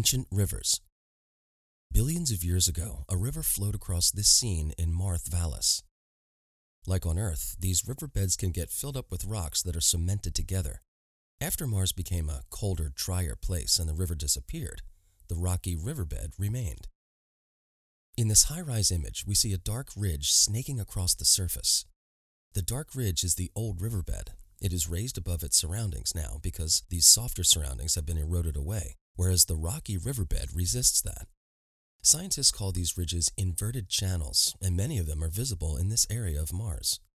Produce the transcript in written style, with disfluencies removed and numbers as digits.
Ancient rivers. Billions of years ago, a river flowed across this scene in Marth Vallis. Like on Earth, these riverbeds can get filled up with rocks that are cemented together. After Mars became a colder, drier place and the river disappeared, the rocky riverbed remained. In this high-rise image, we see a dark ridge snaking across the surface. The dark ridge is the old riverbed. It is raised above its surroundings now because these softer surroundings have been eroded away, whereas the rocky riverbed resists that. Scientists call these ridges inverted channels, and many of them are visible in this area of Mars.